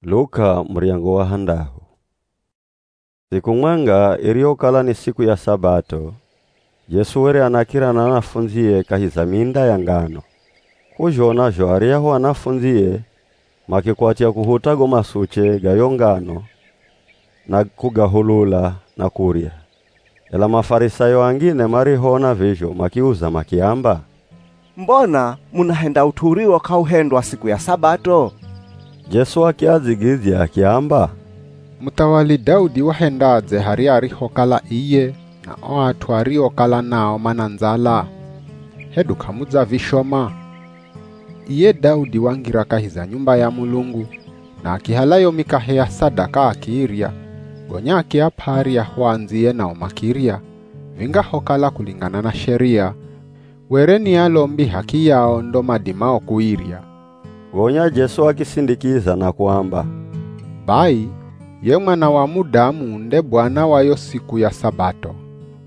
Luka mriango wa handahu. Siku mwanga iliyokala ni siku ya Sabato, Yesu were anakira na wanafunziye kahiza minda ya ngano. Kujona jo ariyaho wanafunziye makikwatia kuhutago masuche gayo ngano na kugahulula na kurya. Ela mafarisayo angine marihona vizho makiuza makiamba, mbona munahenda uturiwa kauhendwa siku ya Sabato? Yesu akiazigizya akiamba, Mutawali Daudi wahendaze hari arihokala iye na oatu arihokala nao mananzala. Hedu kamuza vishoma. Iye Daudi wangira kahiza nyumba ya Mulungu na akihalayo mikahe ya sadaka akiiria. Gonya akiapari ya huanziye na omakiria. Vinga hokala kulingana na sheria. Wereni alombi haki yao ndo madimao kuiria. Gonya Yesu akisindikiza na kuamba, Bai, ye mwana wa Mudamu nde bwana wayo siku ya Sabato.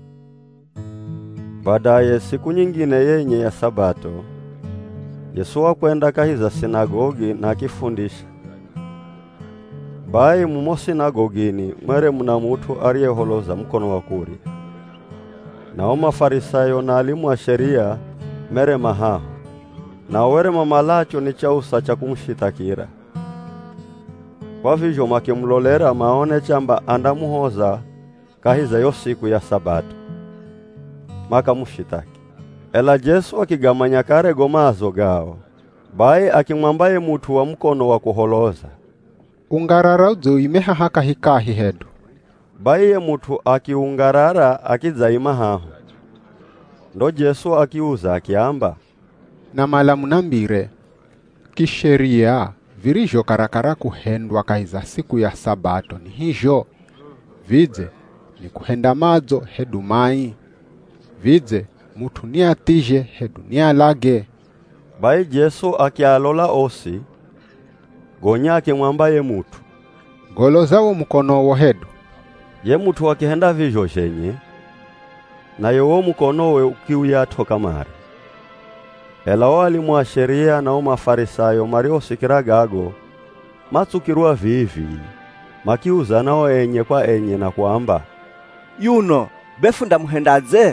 Baadaye siku nyingine yenye ya Sabato, Yesu wakwenda kahiza sinagogi na akifundisha. Bai mumo sinagogini mwere muna mutu ariyeholoza mkono wa kuria. Nao mafarisayo na alimu wa sheria mere mahaho. Na were mamalacho ni chausa cha kumshitakira. Kwa vizho makimlolera maone chamba andamuhoza kahiza yo siku ya Sabato. Maka mushitaki. Ela Yesu akigamanya kare gomazo gao. Bai akimwambaye mutu wa mkono wa kuholoza, Ungarara uzoimeha haka hikahi hedu. Bai ye mutu akiungarara akizaima haho. Ndo Yesu akiuza akiamba, Na malamu nambire, kisheria virijo karakara kuhendwa kahiza siku ya Sabato ni hijo. Vidze ni kuhenda mazo hedu mai. Vidze mutu ni atije hedu ni alage. Bai Yesu akialola osi, gonya akimwambaye mutu, Goloza wo mkono wo hedu. ye mutu akihenda vizho shenye, na yowo mkono we ukiuyatoka mare. Ela walimu wa sheria na mafarisayo mariosikira gago, matsukirwa vivi, makiuza nao enye kwa enye na kuamba, Yuno, befunda muhendaze?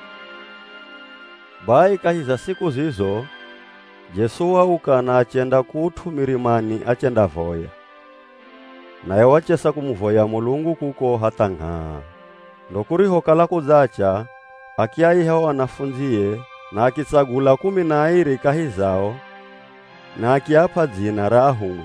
Bai kahiza siku zizo, Yesu wauka na achenda kutu mirimani achenda voya. Naye wachesa kumuvoya Mulungu kuko hatangha. Ndokuriho kala kuzacha, akiaiha wanafunziye, na akitsagula 12 kahizao, na akiapa dzina ra ahumwi.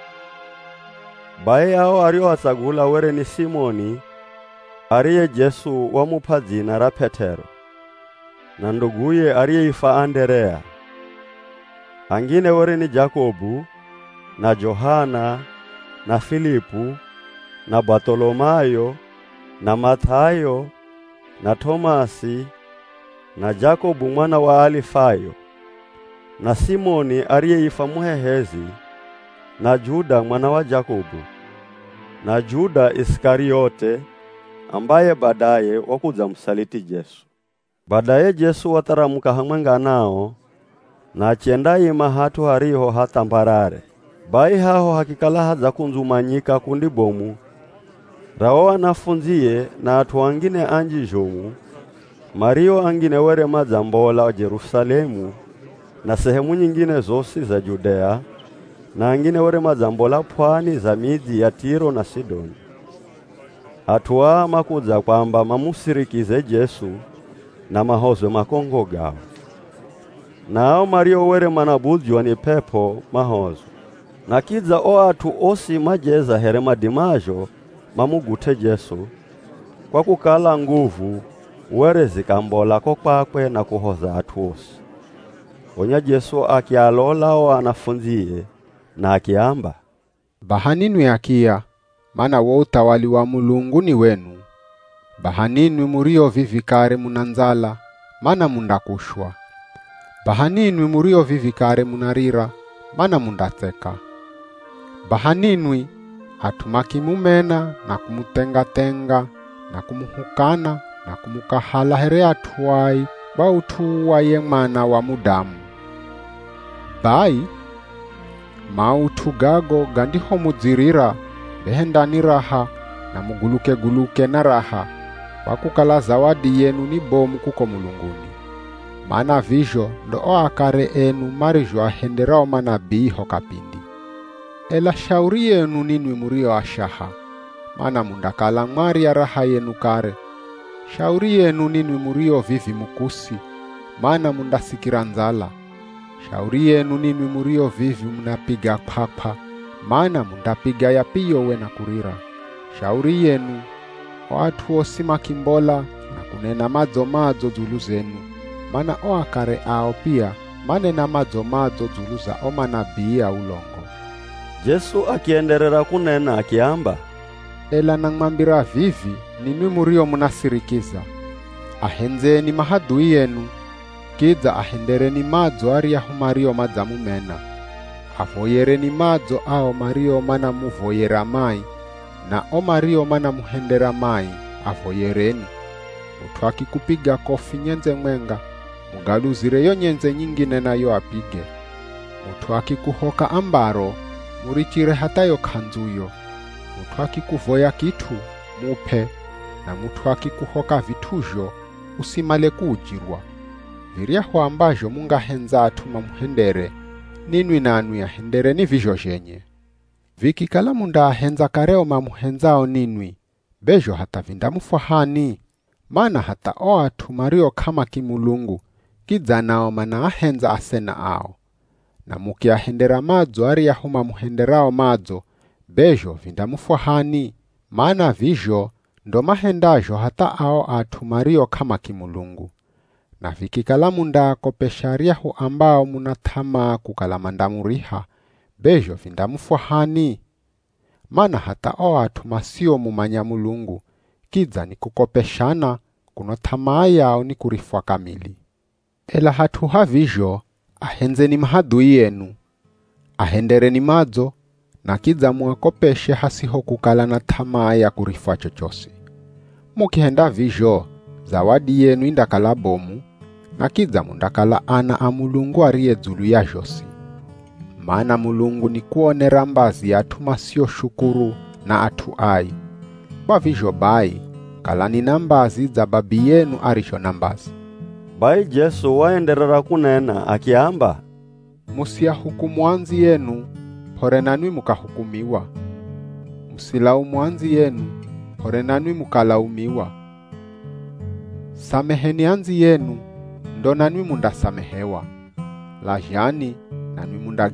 Bai hao ariowasagula were ni Simoni, ariye Yesu wamupa dzina ra Petero, na nduguye ariyeifa Anderea. Angine were ni Jakobu, na Johana, na Filipu, na Bartolomayo, na Mathayo, na Tomasi, na Jakobu mwana wa Alifayo, na Simoni ariyeifa muhehezi, na Juda mwana wa Jakobu, na Juda Iskariote ambaye baadaye wakuza msaliti Yesu. Baadaye Yesu wataramuka hamwenga nao, na achenda ima hatu hariho hatambarare. Bai haho hakikala haza kunzumanyika kundi bomu, rao wanafunziye na atu wangine anji jomu, Mario angine were mazambola wa Jerusalemu, na sehemu nyingine zosi za Judea, na angine were mazambola pwani za miji ya Tiro na Sidoni. Atuwa makuza kwamba mamusirikize Yesu na mahozwe makongo gao. Nao Mario were manabuzwa ni pepo mahozo. Na kiza o atu osi majeza here madimajo mamugute Yesu, kwa kukala nguvu were zikambola kwakwe na kuhoza atu osi. Onya Yesu akialola wanafunziye na akiamba, Bahaninwi akia, mana wo utawali wa Mulungu ni wenu. Bahaninwi murio vivikare munanzala, mana mundakushwa. Bahaninwi murio vivikare munarira, mana mundateka. Bahaninwi hatumaki mumena na kumutenga-tenga na kumuhukana na kumukahala here atuwai wa utuwa ye mwana wa Mudamu. Bai, mautu gago gandiho mudzirira behendani raha na muguluke na raha wakukala zawadi yenu ni bomu kuko mulunguni. Maana vizho ndo akare enu marijo ahenderao manabii hokapindi. Ela shauri yenu ninwi murio ashaha, maana mundakala mwari ya raha yenu kare. Shauri yenu ninwi murio vivi mukusi, maana mundasikira nzala. Shauri yenu ninwi murio vivi munapiga papa, maana mundapiga ya piyo we na kurira. Shauri yenu watu osima kimbola na kunena madzo zulu zenu, maana oakare ao pia manena madzo zulu za omanabii ya ulongo. Yesu akienderera kunena akiamba, ela nang'mambira vivi ninwi murio munasirikiza. Ahenzeni mahadui yenu, kidza ahendereni madzo ariyahu mario madzamumena. Avoyereni madzo ao mario mana muvoyera mai, na omario mana muhendera mai avoyereni. Mutu akikupiga kofi nyenze mwenga, mugaluzire yo nyenze nyingine nayo apige. Mutu akikuhoka ambaro, murichire hatayo kanzuyo. Mutu akikuvoya kitu, mupe, na mutu akikuhoka vitujo, usimale kuujirwa. Viriaho ambajo mungahenza atuma muhendere, ninwi nanu yahendere ni vijo jenye. Vikikala munda ahenza kareo mamuhenzao ninwi, bejo hata vindamufahani, maana hata oatu mario kama kimulungu, kidza nao mana ahenza asena ao. Na muki ahendera madzo ariyahu mamuhenderao madzo, bejo vindamufahani, maana vijo ndo mahendajo hata ao atu mario kama kimulungu. Na vikikala munda akopesha ariyahu ambao munatama kukala mandamuriha, bejo vindamufahani, maana hata oatu masio mumanya mulungu, kidza ni kukopeshana kuno tamaa yao ni kurifwa kamili. Ela hatu havijo, ahenzeni mahadui yenu, ahendereni madzo, na kidza muakopeshe hasiho kukala na tamaa ya kurifwa chochosi. Mukihenda vijo, zawadi yenu indakala bomu, na kidza mundakala ana amulungu ariye zulu ya josi. Maana mulungu ni kuonera mbazi atu masio shukuru na atu ai. Kwa vijo bai, kalani nambazi za babi yenu arisho nambazi. Bai Yesu waenderera kunena akiamba, musia hukumu anzi yenu, pore nanui mukahukumiwa. Musilaumu anzi yenu, pore nanui mukalaumiwa. Sameheni anzi yenu, ndo nanui mundasamehewa. Lajani, nanui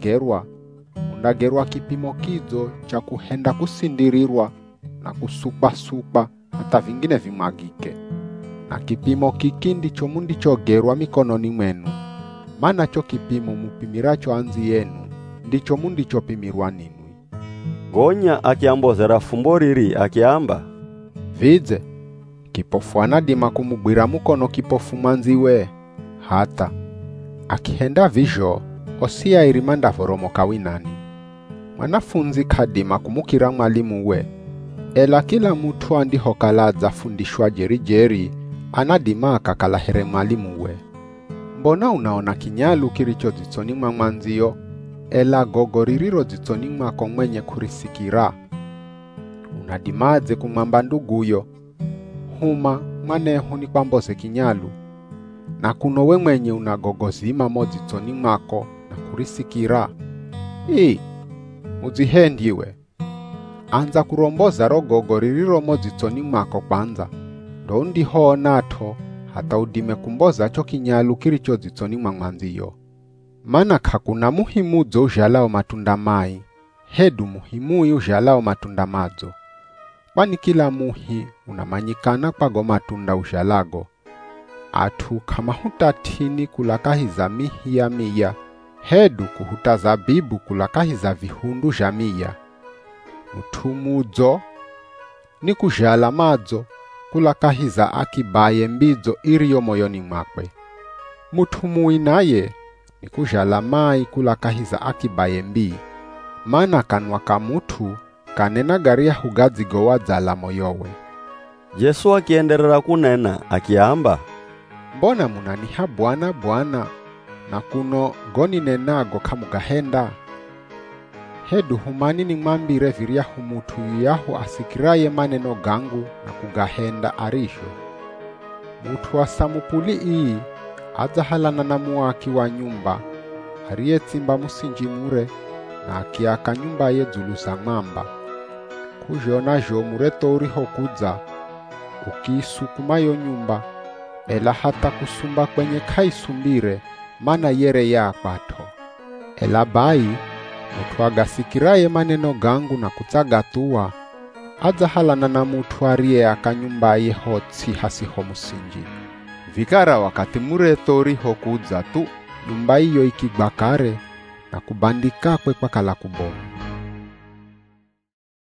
mundagerwa kipimo kizo cha kuhenda kusindirirwa na kusupa hata vingine vimagike. Na kipimo kikindi cho mundicho gerwa mikononi mwenu, maana cho kipimo mupimiracho anzi yenu, ndicho mundicho pimirwa ninwi. Gonya akiambozera fumbo riri akiamba, vidze, kipofu anadima kumugwira mukono kipofu mwanziwe, hata akihenda vijo, osia irimanda voromoka winani. Mwanafunzi kadima kumukira mwalimu we, ela kila mutu andiho kalaza fundishwa jeri anadima kakalahere mwalimu we. Mbona unaona kinyalu kiricho zitsoni mwa mwanzio, ela gogo ririro zitsoni mwako mwenye kurisikira? Unadimaze kumwamba nduguyo, huma mwanehu ni kwamboze kinyalu, na kuno we mwenye unagogozima mozitsoni mwako na kurisikira? Muzihendiwe. Anza kuromboza rogogo ririro mozitsoni mwako kwanza, ndo ndiho nato hata udime kumboza cho kinyalu kiricho zitsoni mwa mwanziyo. Maana kakuna muhimu zo ujalao matunda mai, hedu muhimu ujalao matunda madzo. Kwani kila muhi unamanyikana kwago matunda ujalago. Atu kama hutatini kulakahiza mihi ya miya, hedu kuhuta zabibu kulakahiza vihundu jamia. Mutumudzo ni kujala madzo kulakahiza akibaye mbidzo iriyo moyoni mwakwe. Mutumui naye ni kujala mai kulakahiza akibaye mbi, maana kanwa ka mutu kanena garia hugadzigo wadzala moyowe. Yesu akienderera kunena akiamba, mbona munaniha Bwana Bwana, na kuno goni nenago kamugahenda? Hedu humani nimwambire viryahu mutu yuyahu asikiraye maneno gangu na kugahenda arisho. Mutu wa samupuli ii adzahalana na muwaki wa nyumba ariyetsimba musinji mure na akiaka nyumba ye dzulu za ng'amba. Kujona jo mureto uriho kudza ukiisukuma yo nyumba ela hata kusumba kwenye kaisumbire mana yere ya kwato. Ela bai mutu agasikiraye maneno gangu na kutsagatua adzahalana na mutu ariye akanyumba ye hotsi hasiho musinji. Vikara wakati mureto uriho kudza tu nyumba iyo ikigwakare na kubandika kwe kwa kala kubomu.